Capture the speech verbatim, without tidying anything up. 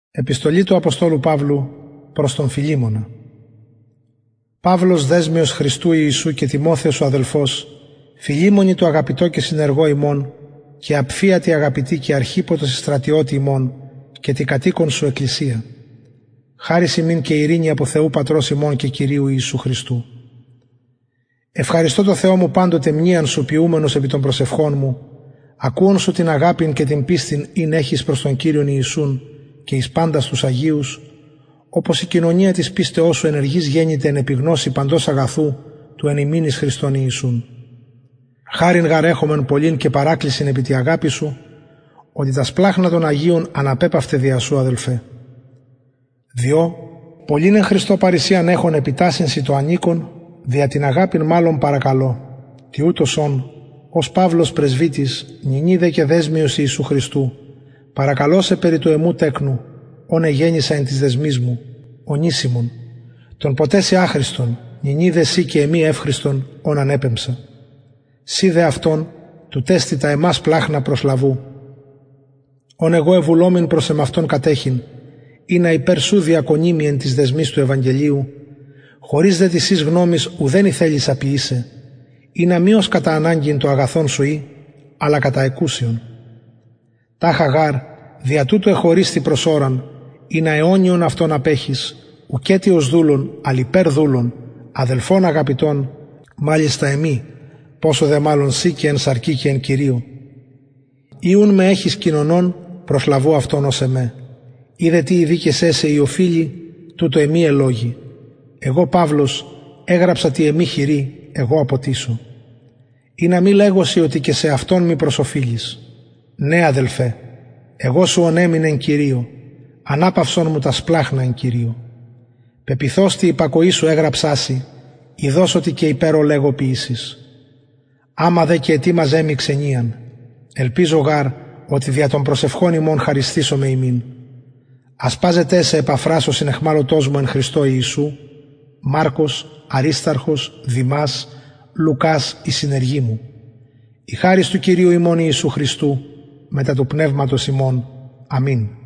Επιστολή του Αποστόλου Παύλου προς τον Φιλίμωνα. Παύλος, δέσμιος Χριστού Ιησού και Τιμόθεος ο αδελφός, Φιλίμωνη το αγαπητό και συνεργό ημών, και απφίατη αγαπητή και αρχίποτος στρατιώτη ημών, και τη κατοίκον σου εκκλησία. Χάρις ημίν και ειρήνη από Θεού Πατρός ημών και Κυρίου Ιησού Χριστού. Ευχαριστώ το Θεό μου πάντοτε μνήαν σου ποιούμενος επί των προσευχών μου, ακούων σου την αγάπην και την πίστην ειν έχεις προς τον Κύριον Ιησούν και εις πάντας τους Αγίους, όπως η κοινωνία της πίστεώς σου ενεργής γέννηται εν επιγνώση παντός αγαθού του εν ημίν εις Χριστόν Ιησούν. Χάριν γαρέχομεν πολλήν και παράκλησιν επί τη αγάπη σου, ότι τα σπλάχνα των Αγίων αναπέπαυτε δια σου, αδελφέ. Διό, πολλήν εν Χριστώ παρησίαν έχων επιτάσσινσι το ανήκον, δια την αγάπην μάλλον παρακαλώ, τι ούτως όν, ως Παύλος πρεσβύτης, νυνίδε και δέσμιος Ιησού Χριστού, παρακαλώ σε περί του εμού τέκνου, όν εγέννησα εν της δεσμής μου, ονίσιμον, τον ποτέ σε άχρηστον, νυνίδε σύ και εμεί εύχριστον, όν ανέπεμψα. Σύ δε αυτόν, του τέστη τα εμάς πλάχνα προσλαβού. Όν εγώ ευουλόμην προς εμαυτόν κατέχειν, ή να υπέρ σου διακονήμη εν της δεσμής του Ευαγγελίου, χωρίς δε της εις γνώμης ουδέν η θέλησα ποιήσε, ή να μη ως κατά ανάγκην το αγαθόν σου ή, αλλά κατά εκούσιον. Τάχα γάρ, δια τούτου εχωρίστη προς ώραν, ή να αιώνιον αυτόν απέχεις, ουκέτι ως δούλων, αλιπέρ δούλων, αδελφών αγαπητών, μάλιστα εμεί, πόσο δε μάλλον σύ και εν σαρκή και εν Κυρίω. Ήουν με έχεις κοινωνών, προσλαβώ αυτόν ως εμέ. Είδε τι ειδίκες έσε οι οφείλοι, τούτο εμεί ελόγη. Εγώ Παύλος, έγραψα τι εμεί χειρή, εγώ αποτίσω. Ή να μη λέγωσι ότι και σε αυτόν μη προσοφίλεις. Ναι, αδελφέ, εγώ σου ονέμην εν Κυρίω, ανάπαυσον μου τα σπλάχνα εν Κυρίω. Πεπιθώς τη υπακοή σου έγραψάσι, ειδώς ότι και υπέρο λέγω ποιήσεις. Άμα δε και ετοίμαζέ μη ξενίαν, ελπίζω γάρ ότι δια των προσευχών ημών χαριστήσω με ημίν. Ασπάζεται σε επαφράς ο συνεχμάλωτός μου εν Χριστώ Ιησού, Μάρκος, Αρίσταρχος, Δημάς, Λουκάς η συνεργή μου. Η χάρις του Κυρίου ημών Ιησού Χριστού, μετά του πνεύματος ημών. Αμήν.